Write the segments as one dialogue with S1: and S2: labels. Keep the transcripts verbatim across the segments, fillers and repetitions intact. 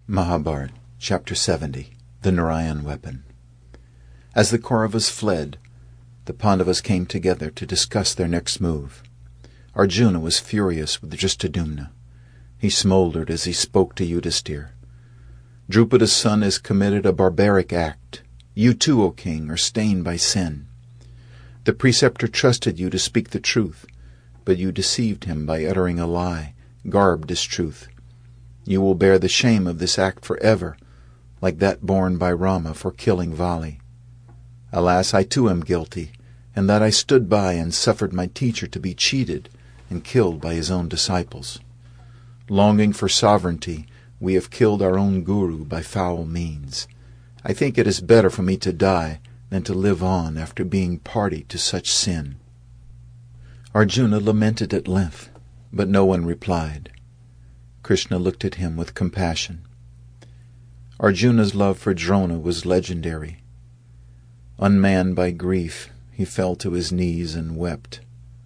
S1: Mahabharata, Chapter seventy. The Narayan Weapon. As the Kauravas fled, the Pandavas came together to discuss their next move. Arjuna was furious with Dristadumna. He smoldered as he spoke to Yudhisthira. Drupada's son has committed a barbaric act. You too, O king, are stained by sin. The preceptor trusted you to speak the truth, but you deceived him by uttering a lie, garbed as truth. You will bear the shame of this act forever, like that borne by Rama for killing Vali. Alas, I too am guilty, and that I stood by and suffered my teacher to be cheated and killed by his own disciples. Longing for sovereignty, we have killed our own guru by foul means. I think it is better for me to die than to live on after being party to such sin. Arjuna lamented at length, but no one replied. Krishna looked at him with compassion. Arjuna's love for Drona was legendary. Unmanned by grief, he fell to his knees and wept.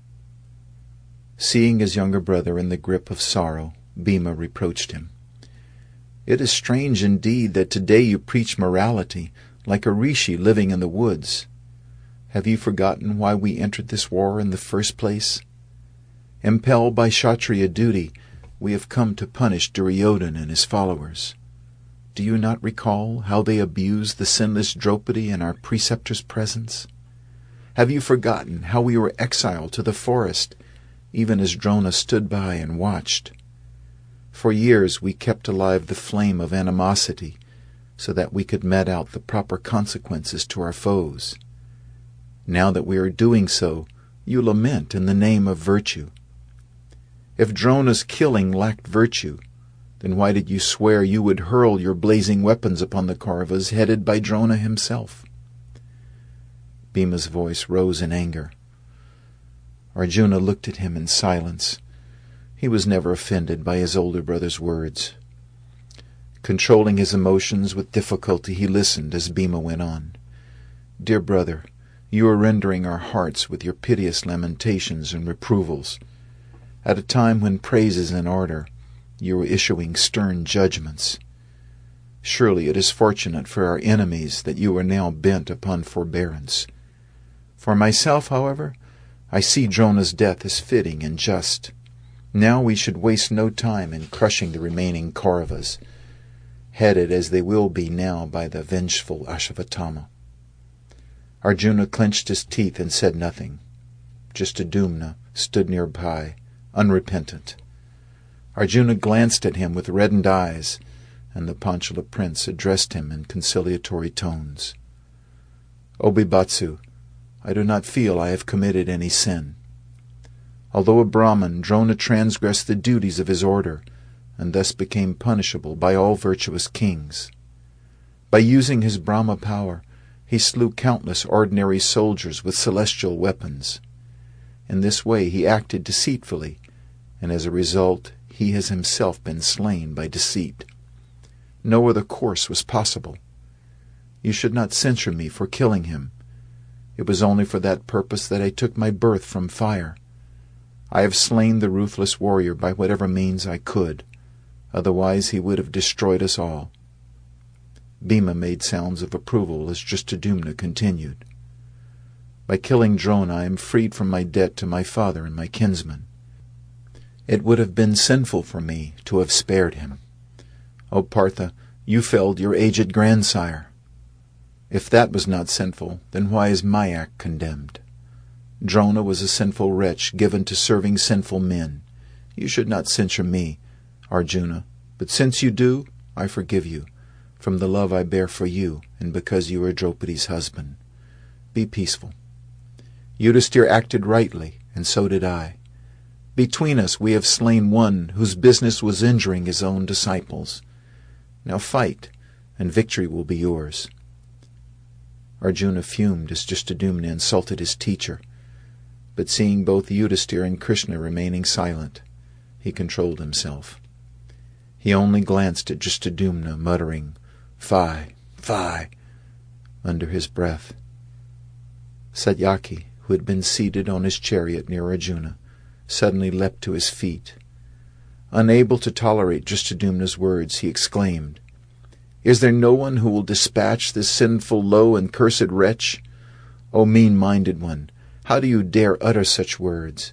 S1: Seeing his younger brother in the grip of sorrow, Bhima reproached him. It is strange indeed that today you preach morality like a rishi living in the woods. Have you forgotten why we entered this war in the first place? Impelled by Kshatriya duty, we have come to punish Duryodhana and his followers. Do you not recall how they abused the sinless Draupadi in our preceptor's presence? Have you forgotten how we were exiled to the forest, even as Drona stood by and watched? For years we kept alive the flame of animosity, so that we could met out the proper consequences to our foes. Now that we are doing so, you lament in the name of virtue. If Drona's killing lacked virtue, then why did you swear you would hurl your blazing weapons upon the Kauravas headed by Drona himself? Bhima's voice rose in anger. Arjuna looked at him in silence. He was never offended by his older brother's words. Controlling his emotions with difficulty, he listened as Bhima went on. Dear brother, you are rendering our hearts with your piteous lamentations and reprovals. At a time when praise is in order, you are issuing stern judgments. Surely it is fortunate for our enemies that you are now bent upon forbearance. For myself, however, I see Drona's death as fitting and just. Now we should waste no time in crushing the remaining Kauravas, headed as they will be now by the vengeful Ashvatthama. Arjuna clenched his teeth and said nothing. Dristadumna stood nearby, unrepentant. Arjuna glanced at him with reddened eyes, and the Panchala prince addressed him in conciliatory tones. O Bhibatsu, I do not feel I have committed any sin. Although a Brahmin, Drona transgressed the duties of his order, and thus became punishable by all virtuous kings. By using his Brahma power, he slew countless ordinary soldiers with celestial weapons. In this way he acted deceitfully, and as a result he has himself been slain by deceit. No other course was possible. You should not censure me for killing him. It was only for that purpose that I took my birth from fire. I have slain the ruthless warrior by whatever means I could, otherwise he would have destroyed us all. Bhima made sounds of approval as Dristadumna continued. By killing Drona I am freed from my debt to my father and my kinsmen. It would have been sinful for me to have spared him. O Partha, you felled your aged grandsire. If that was not sinful, then why is my act condemned? Drona was a sinful wretch given to serving sinful men. You should not censure me, Arjuna, but since you do, I forgive you, from the love I bear for you, and because you are Draupadi's husband. Be peaceful. Yudhisthira acted rightly, and so did I. Between us we have slain one whose business was injuring his own disciples. Now fight, and victory will be yours. Arjuna fumed as Dristadumna insulted his teacher, but seeing both Yudhisthira and Krishna remaining silent, he controlled himself. He only glanced at Dristadumna, muttering, Fie, fie, under his breath. Satyaki, who had been seated on his chariot near Arjuna, suddenly leapt to his feet. Unable to tolerate Dristadumna's words, he exclaimed, Is there no one who will dispatch this sinful, low, and cursed wretch? O mean-minded one, how do you dare utter such words?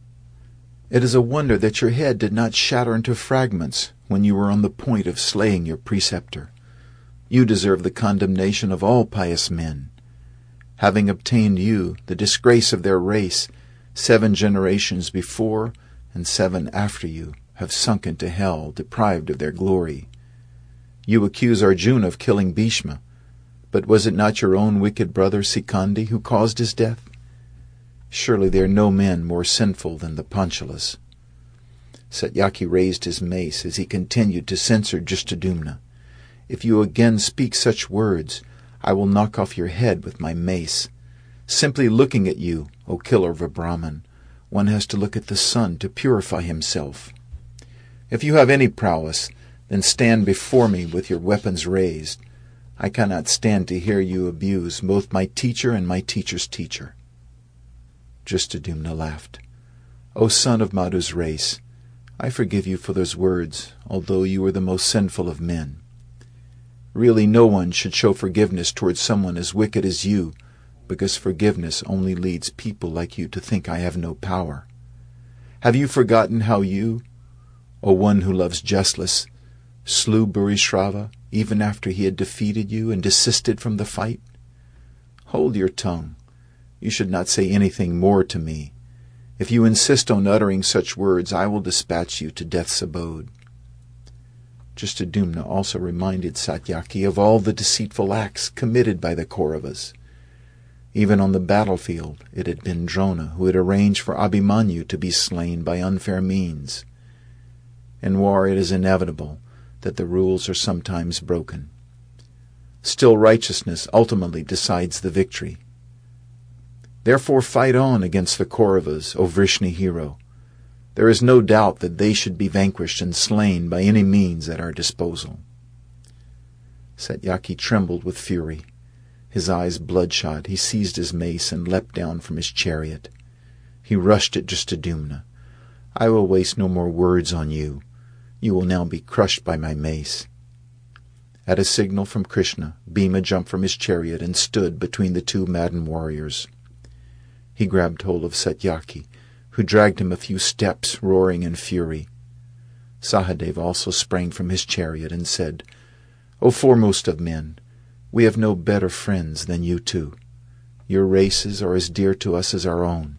S1: It is a wonder that your head did not shatter into fragments when you were on the point of slaying your preceptor. You deserve the condemnation of all pious men. Having obtained you the disgrace of their race, seven generations before and seven after you have sunk into hell, deprived of their glory. You accuse Arjuna of killing Bhishma, but was it not your own wicked brother Sikandi who caused his death? Surely there are no men more sinful than the Panchalas. Satyaki raised his mace as he continued to censure Dristadumna. If you again speak such words, I will knock off your head with my mace. Simply looking at you, O killer of a Brahmin, one has to look at the sun to purify himself. If you have any prowess, then stand before me with your weapons raised. I cannot stand to hear you abuse both my teacher and my teacher's teacher. Dristadumna laughed. O son of Madhu's race, I forgive you for those words, although you are the most sinful of men. Really no one should show forgiveness towards someone as wicked as you, because forgiveness only leads people like you to think I have no power. Have you forgotten how you, O one who loves justice, slew Burishrava even after he had defeated you and desisted from the fight? Hold your tongue. You should not say anything more to me. If you insist on uttering such words, I will dispatch you to death's abode. Dristadumna also reminded Satyaki of all the deceitful acts committed by the Kauravas. Even on the battlefield, it had been Drona who had arranged for Abhimanyu to be slain by unfair means. In war it is inevitable that the rules are sometimes broken. Still, righteousness ultimately decides the victory. Therefore fight on against the Kauravas, O Vrishni hero. There is no doubt that they should be vanquished and slain by any means at our disposal. Satyaki trembled with fury. His eyes bloodshot, he seized his mace and leapt down from his chariot. He rushed at Dristadumna. I will waste no more words on you. You will now be crushed by my mace. At a signal from Krishna, Bhima jumped from his chariot and stood between the two maddened warriors. He grabbed hold of Satyaki, who dragged him a few steps, roaring in fury. Sahadeva also sprang from his chariot and said, O foremost of men, we have no better friends than you two. Your races are as dear to us as our own.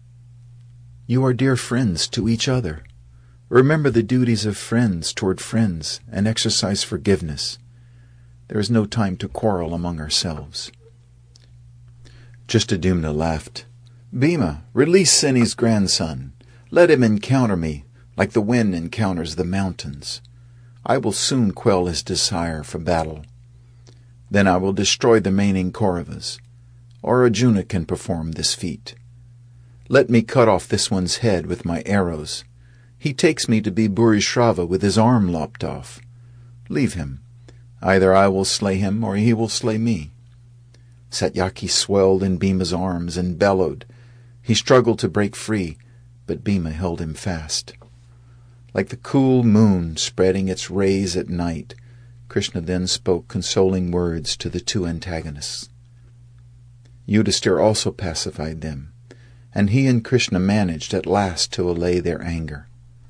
S1: You are dear friends to each other. Remember the duties of friends toward friends and exercise forgiveness. There is no time to quarrel among ourselves. Dristadumna laughed. Bhima, release Seni's grandson. Let him encounter me, like the wind encounters the mountains. I will soon quell his desire for battle. Then I will destroy the remaining Kauravas. Or Arjuna can perform this feat. Let me cut off this one's head with my arrows. He takes me to be Burishrava with his arm lopped off. Leave him. Either I will slay him or he will slay me. Satyaki swelled in Bhima's arms and bellowed. He struggled to break free, but Bhima held him fast. Like the cool moon spreading its rays at night, Krishna then spoke consoling words to the two antagonists. Yudhisthira also pacified them, and he and Krishna managed at last to allay their anger.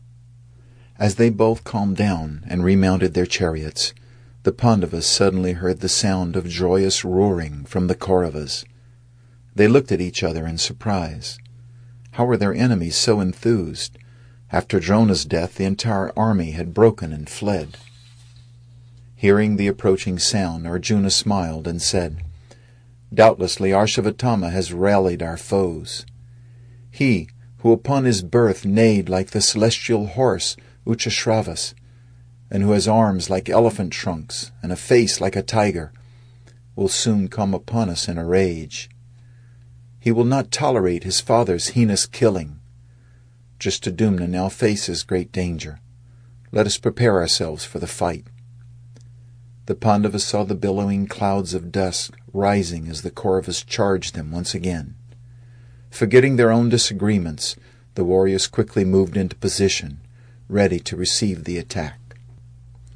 S1: As they both calmed down and remounted their chariots, the Pandavas suddenly heard the sound of joyous roaring from the Kauravas. They looked at each other in surprise. How were their enemies so enthused? After Drona's death, the entire army had broken and fled. Hearing the approaching sound, Arjuna smiled and said, Doubtlessly Arshavatthama has rallied our foes. He, who upon his birth neighed like the celestial horse Uchashravas, and who has arms like elephant trunks and a face like a tiger, will soon come upon us in a rage. He will not tolerate his father's heinous killing. Dristadumna now faces great danger. Let us prepare ourselves for the fight. The Pandavas saw the billowing clouds of dust rising as the Kauravas charged them once again. Forgetting their own disagreements, the warriors quickly moved into position, ready to receive the attack.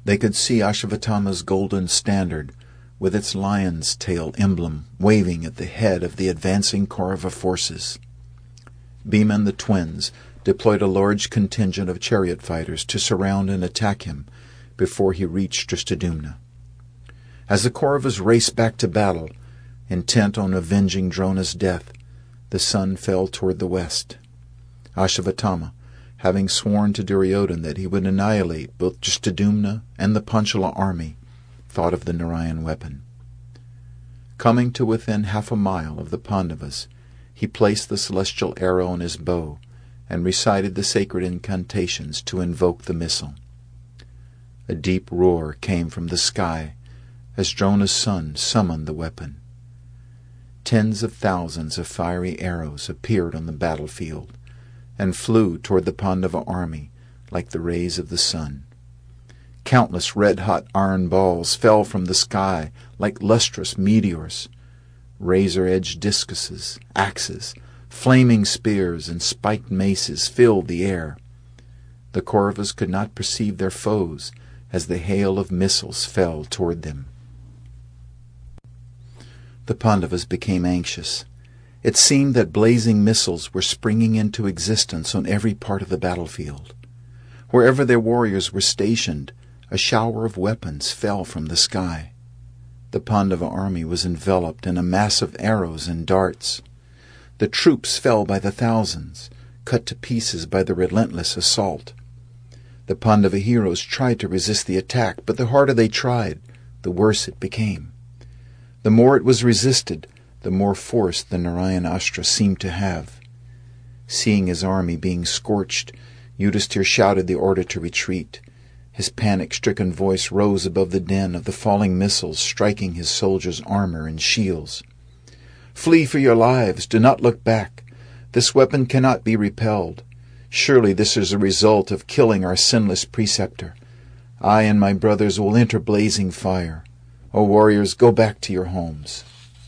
S1: They could see Ashvatthama's golden standard, with its lion's tail emblem waving at the head of the advancing Kaurava forces. Bhima and the twins deployed a large contingent of chariot fighters to surround and attack him before he reached Drishtadyumna. As the Kauravas raced back to battle, intent on avenging Drona's death, the sun fell toward the west. Ashvatthama, having sworn to Duryodhana that he would annihilate both Drishtadyumna and the Panchala army, thought of the Narayan weapon. Coming to within half a mile of the Pandavas, he placed the celestial arrow on his bow and recited the sacred incantations to invoke the missile. A deep roar came from the sky as Drona's son summoned the weapon. Tens of thousands of fiery arrows appeared on the battlefield and flew toward the Pandava army like the rays of the sun. Countless red-hot iron balls fell from the sky like lustrous meteors. Razor-edged discuses, axes, flaming spears, and spiked maces filled the air. The Kauravas could not perceive their foes as the hail of missiles fell toward them. The Pandavas became anxious. It seemed that blazing missiles were springing into existence on every part of the battlefield. Wherever their warriors were stationed, a shower of weapons fell from the sky. The Pandava army was enveloped in a mass of arrows and darts. The troops fell by the thousands, cut to pieces by the relentless assault. The Pandava heroes tried to resist the attack, but the harder they tried, the worse it became. The more it was resisted, the more force the Narayanastra seemed to have. Seeing his army being scorched, Yudhisthira shouted the order to retreat. His panic-stricken voice rose above the din of the falling missiles striking his soldiers' armor and shields. "Flee for your lives! Do not look back! This weapon cannot be repelled. Surely this is a result of killing our sinless preceptor. I and my brothers will enter blazing fire. O warriors, go back to your homes."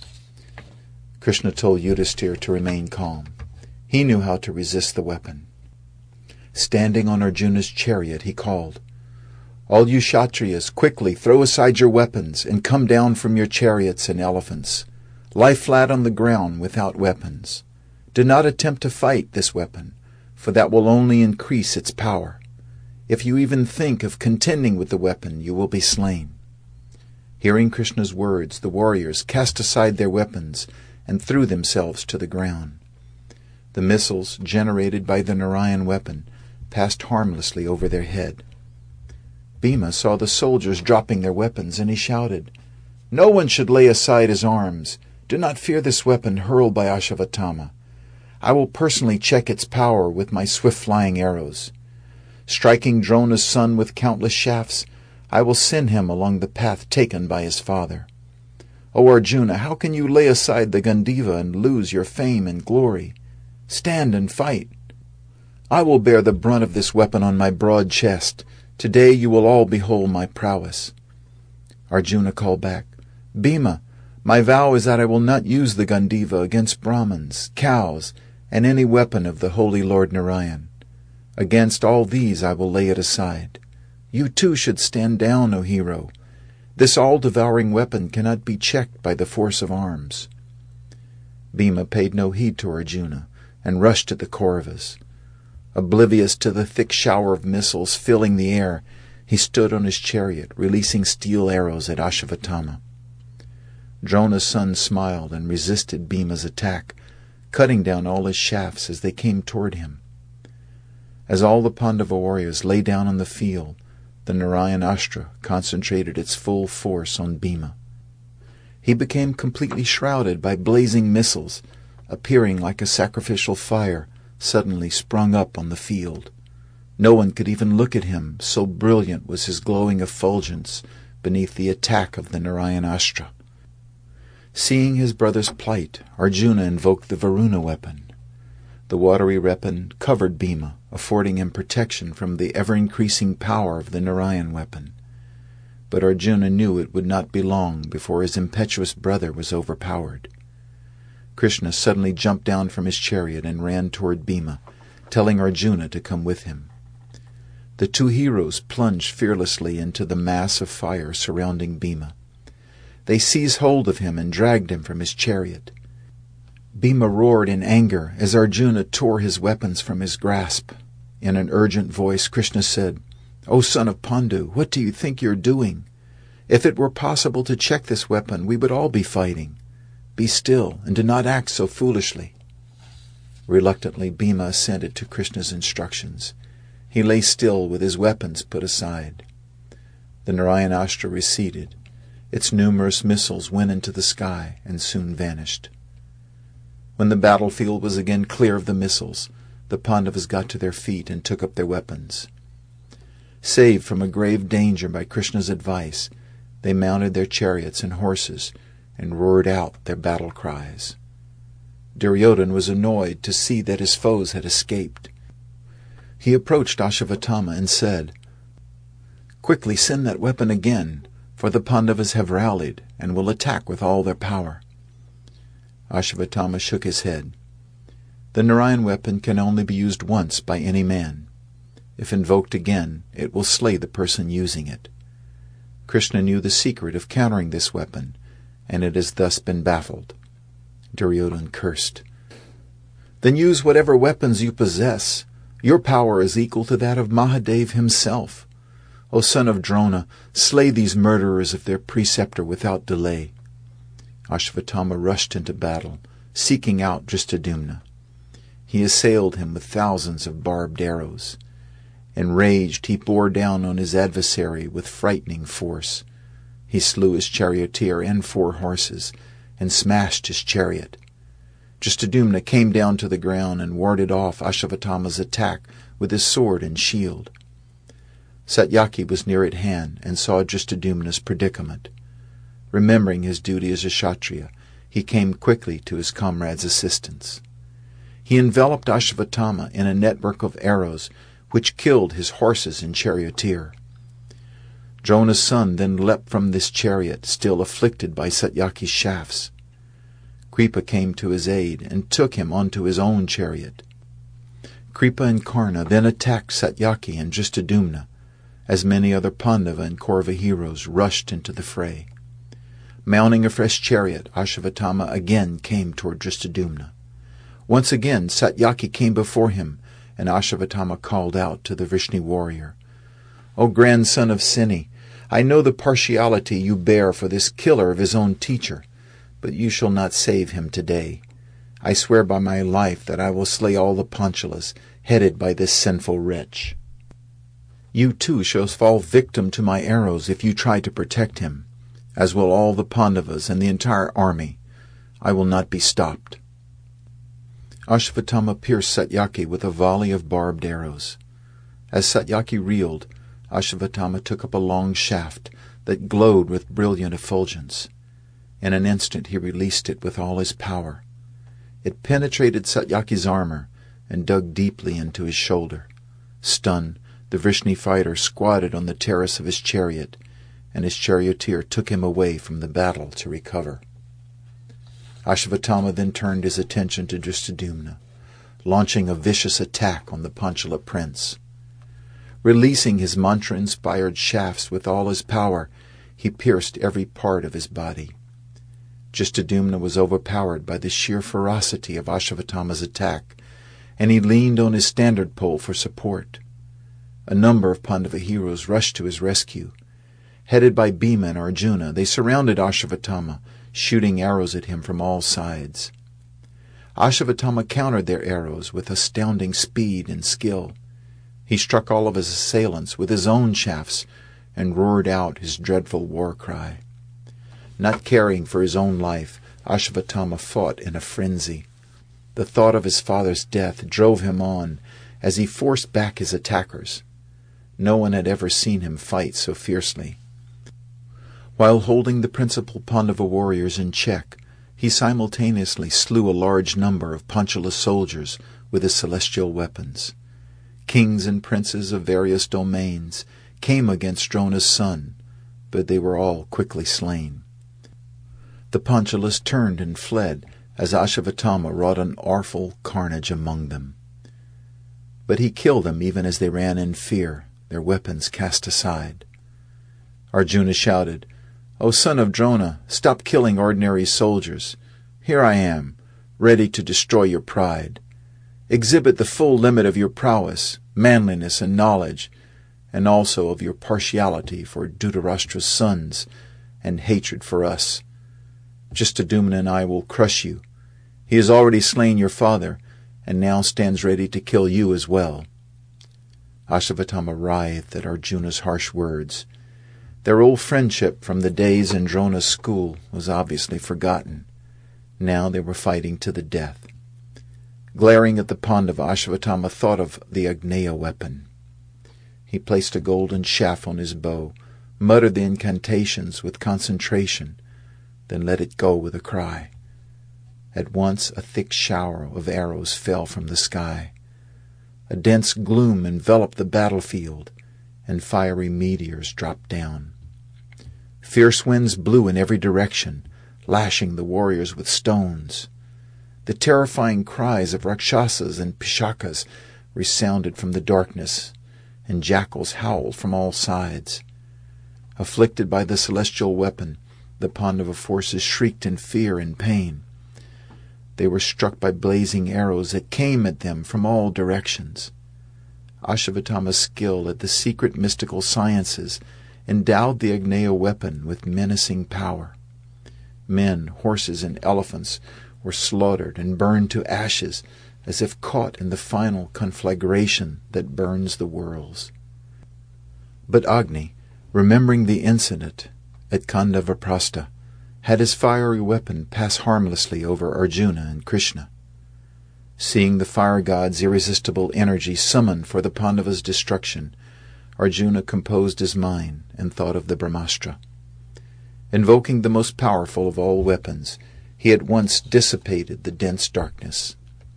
S1: Krishna told Yudhisthira to remain calm. He knew how to resist the weapon. Standing on Arjuna's chariot, he called, "All you Kshatriyas, quickly throw aside your weapons and come down from your chariots and elephants. Lie flat on the ground without weapons. Do not attempt to fight this weapon, for that will only increase its power. If you even think of contending with the weapon, you will be slain." Hearing Krishna's words, the warriors cast aside their weapons and threw themselves to the ground. The missiles generated by the Narayan weapon passed harmlessly over their head. Bhima saw the soldiers dropping their weapons, and he shouted, "No one should lay aside his arms. Do not fear this weapon hurled by Ashvatthama. I will personally check its power with my swift-flying arrows. Striking Drona's son with countless shafts, I will send him along the path taken by his father. O Arjuna, how can you lay aside the Gandiva and lose your fame and glory? Stand and fight. I will bear the brunt of this weapon on my broad chest. Today you will all behold my prowess." Arjuna called back, "Bhima, my vow is that I will not use the Gandiva against Brahmins, cows, and any weapon of the holy Lord Narayan. Against all these I will lay it aside. You too should stand down, O hero. This all-devouring weapon cannot be checked by the force of arms." Bhima paid no heed to Arjuna and rushed at the Kauravas. Oblivious to the thick shower of missiles filling the air, he stood on his chariot, releasing steel arrows at Ashvatthama. Drona's son smiled and resisted Bhima's attack, cutting down all his shafts as they came toward him. As all the Pandava warriors lay down on the field, the Narayanastra concentrated its full force on Bhima. He became completely shrouded by blazing missiles, appearing like a sacrificial fire suddenly sprung up on the field. No one could even look at him, so brilliant was his glowing effulgence beneath the attack of the Narayanastra. Seeing his brother's plight, Arjuna invoked the Varuna weapon. The watery weapon covered Bhima, affording him protection from the ever-increasing power of the Narayan weapon. But Arjuna knew it would not be long before his impetuous brother was overpowered. Krishna suddenly jumped down from his chariot and ran toward Bhima, telling Arjuna to come with him. The two heroes plunged fearlessly into the mass of fire surrounding Bhima. They seized hold of him and dragged him from his chariot. Bhima roared in anger as Arjuna tore his weapons from his grasp. In an urgent voice, Krishna said, "O son of Pandu, what do you think you're doing? If it were possible to check this weapon, we would all be fighting. Be still and do not act so foolishly." Reluctantly, Bhima assented to Krishna's instructions. He lay still with his weapons put aside. The Narayanastra receded. Its numerous missiles went into the sky and soon vanished. When the battlefield was again clear of the missiles, the Pandavas got to their feet and took up their weapons. Saved from a grave danger by Krishna's advice, they mounted their chariots and horses and roared out their battle cries. Duryodhana was annoyed to see that his foes had escaped. He approached Ashvatthama and said, "Quickly send that weapon again, for the Pandavas have rallied and will attack with all their power." Ashvatthama shook his head. The Narayan weapon can only be used once by any man. If invoked again, it will slay the person using it. Krishna knew the secret of countering this weapon, and it has thus been baffled. Duryodhana cursed. "Then use whatever weapons you possess. Your power is equal to that of Mahadev himself. O son of Drona, slay these murderers of their preceptor without delay." Ashvatthama rushed into battle, seeking out Dristadumna. He assailed him with thousands of barbed arrows. Enraged, he bore down on his adversary with frightening force. He slew his charioteer and four horses, and smashed his chariot. Dristadumna came down to the ground and warded off Ashvatthama's attack with his sword and shield. Satyaki was near at hand and saw Dristadumna's predicament. Remembering his duty as a Kshatriya, he came quickly to his comrade's assistance. He enveloped Ashvatthama in a network of arrows which killed his horses and charioteer. Drona's son then leapt from this chariot, still afflicted by Satyaki's shafts. Kripa came to his aid and took him onto his own chariot. Kripa and Karna then attacked Satyaki and Dristadumna, as many other Pandava and Kaurava heroes rushed into the fray. Mounting a fresh chariot, Ashvatthama again came toward Dristadumna. Once again Satyaki came before him, and Ashvatthama called out to the Vrishni warrior, "O grandson of Sini, I know the partiality you bear for this killer of his own teacher, but you shall not save him today. I swear by my life that I will slay all the Panchalas, headed by this sinful wretch. You too shall fall victim to my arrows if you try to protect him, as will all the Pandavas and the entire army. I will not be stopped." Ashvatthama pierced Satyaki with a volley of barbed arrows. As Satyaki reeled, Ashvatthama took up a long shaft that glowed with brilliant effulgence. In an instant he released it with all his power. It penetrated Satyaki's armor and dug deeply into his shoulder. Stunned, the Vrishni fighter squatted on the terrace of his chariot, and his charioteer took him away from the battle to recover. Ashvatthama then turned his attention to Dristadumna, launching a vicious attack on the Panchala prince. Releasing his mantra-inspired shafts with all his power, he pierced every part of his body. Dristadumna was overpowered by the sheer ferocity of Ashvatthama's attack, and he leaned on his standard pole for support. A number of Pandava heroes rushed to his rescue. Headed by Bhima and Arjuna, they surrounded Ashvatthama, shooting arrows at him from all sides. Ashvatthama countered their arrows with astounding speed and skill. He struck all of his assailants with his own shafts and roared out his dreadful war cry. Not caring for his own life, Ashvatthama fought in a frenzy. The thought of his father's death drove him on as he forced back his attackers. No one had ever seen him fight so fiercely. While holding the principal Pandava warriors in check, he simultaneously slew a large number of Panchala soldiers with his celestial weapons. Kings and princes of various domains came against Drona's son, but they were all quickly slain. The Panchalas turned and fled as Ashvatthama wrought an awful carnage among them. But he killed them even as they ran in fear, their weapons cast aside. Arjuna shouted, "O son of Drona, stop killing ordinary soldiers. Here I am, ready to destroy your pride. Exhibit the full limit of your prowess, manliness, and knowledge, and also of your partiality for Dhritarashtra's sons and hatred for us. Drishtadyumna and I will crush you. He has already slain your father, and now stands ready to kill you as well." Ashvatthama writhed at Arjuna's harsh words. Their old friendship from the days in Drona's school was obviously forgotten. Now they were fighting to the death. Glaring at the Pandava, Ashvatthama thought of the Agneya weapon. He placed a golden shaft on his bow, muttered the incantations with concentration, then let it go with a cry. At once a thick shower of arrows fell from the sky. A dense gloom enveloped the battlefield, and fiery meteors dropped down. Fierce winds blew in every direction, lashing the warriors with stones. The terrifying cries of Rakshasas and Pishakas resounded from the darkness, and jackals howled from all sides. Afflicted by the celestial weapon, the Pandava forces shrieked in fear and pain. They were struck by blazing arrows that came at them from all directions. Ashvatthama's skill at the secret mystical sciences endowed the Agneya weapon with menacing power. Men, horses, and elephants were slaughtered and burned to ashes as if caught in the final conflagration that burns the worlds. But Agni, remembering the incident at Khandavaprastha, had his fiery weapon pass harmlessly over Arjuna and Krishna. Seeing the fire god's irresistible energy summoned for the Pandavas' destruction, Arjuna composed his mind and thought of the Brahmastra. Invoking the most powerful of all weapons, he at once dissipated the dense darkness.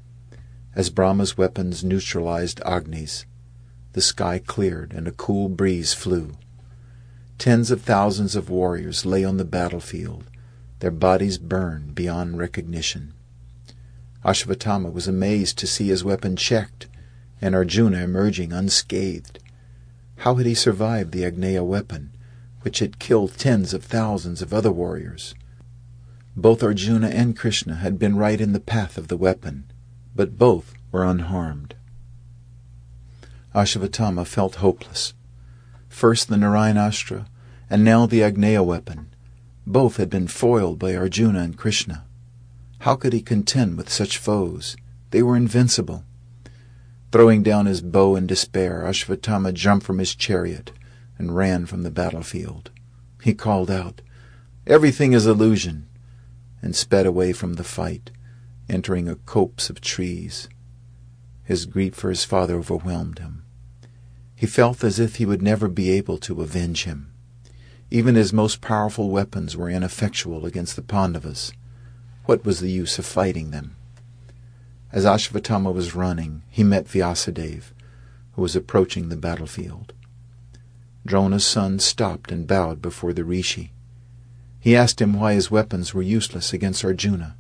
S1: As Brahma's weapons neutralized Agni's, the sky cleared and a cool breeze flew. Tens of thousands of warriors lay on the battlefield, their bodies burned beyond recognition. Ashvatthama was amazed to see his weapon checked, and Arjuna emerging unscathed. How had he survived the Agneya weapon, which had killed tens of thousands of other warriors? Both Arjuna and Krishna had been right in the path of the weapon, but both were unharmed. Ashvatthama felt hopeless. First the Narayanastra, and now the Agneya weapon. Both had been foiled by Arjuna and Krishna. How could he contend with such foes? They were invincible. Throwing down his bow in despair, Ashvatthama jumped from his chariot and ran from the battlefield. He called out, "Everything is illusion," and sped away from the fight, entering a copse of trees. His grief for his father overwhelmed him. He felt as if he would never be able to avenge him. Even his most powerful weapons were ineffectual against the Pandavas. What was the use of fighting them? As Ashvatthama was running, he met Vyasadeva, who was approaching the battlefield. Drona's son stopped and bowed before the rishi. He asked him why his weapons were useless against Arjuna.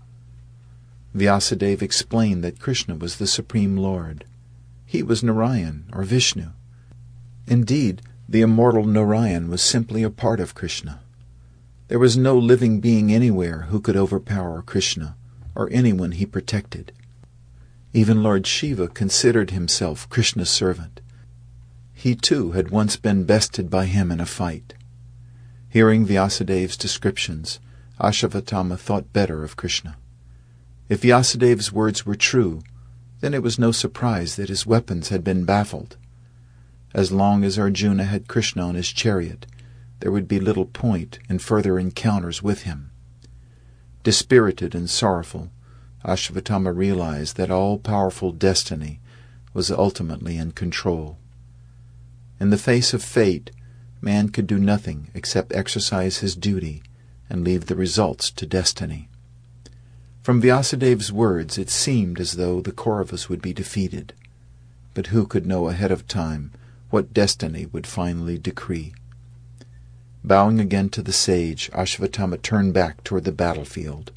S1: Vyasadeva explained that Krishna was the Supreme Lord. He was Narayan, or Vishnu. Indeed, the immortal Narayan was simply a part of Krishna. There was no living being anywhere who could overpower Krishna, or anyone he protected. Even Lord Shiva considered himself Krishna's servant. He too had once been bested by him in a fight. Hearing Vyasadeva's descriptions, Ashvatthama thought better of Krishna. If Vyasadeva's words were true, then it was no surprise that his weapons had been baffled. As long as Arjuna had Krishna on his chariot, there would be little point in further encounters with him. Dispirited and sorrowful, Ashvatthama realized that all-powerful destiny was ultimately in control. In the face of fate, man could do nothing except exercise his duty and leave the results to destiny. From Vyasadeva's words, it seemed as though the Kauravas would be defeated. But who could know ahead of time what destiny would finally decree? Bowing again to the sage, Ashvatthama turned back toward the battlefield.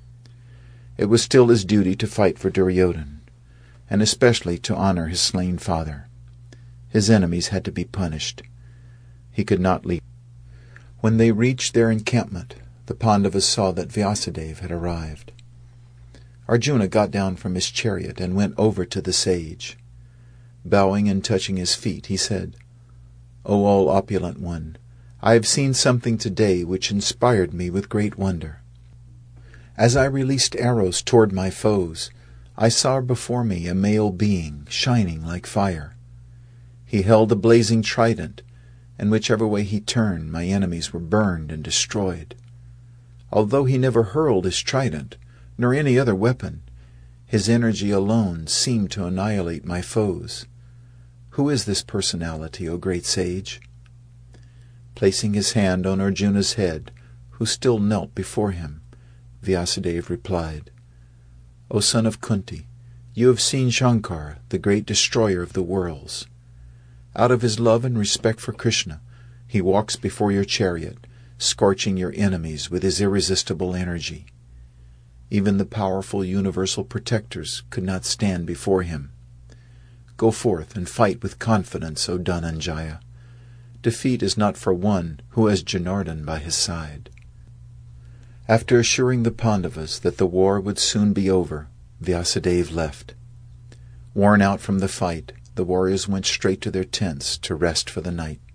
S1: It was still his duty to fight for Duryodhana, and especially to honor his slain father. His enemies had to be punished. He could not leave. When they reached their encampment, the Pandavas saw that Vyasadeva had arrived. Arjuna got down from his chariot and went over to the sage. Bowing and touching his feet, he said, "O all-opulent one, I have seen something today which inspired me with great wonder. As I released arrows toward my foes, I saw before me a male being shining like fire. He held a blazing trident, and whichever way he turned, my enemies were burned and destroyed. Although he never hurled his trident, nor any other weapon, his energy alone seemed to annihilate my foes. Who is this personality, O great sage?" Placing his hand on Arjuna's head, who still knelt before him, Vyasadeva replied, "O son of Kunti, you have seen Shankar, the great destroyer of the worlds. Out of his love and respect for Krishna, he walks before your chariot, scorching your enemies with his irresistible energy. Even the powerful universal protectors could not stand before him. Go forth and fight with confidence, O Dhananjaya. Defeat is not for one who has Janardhan by his side." After assuring the Pandavas that the war would soon be over, Vyasadeva left. Worn out from the fight, the warriors went straight to their tents to rest for the night.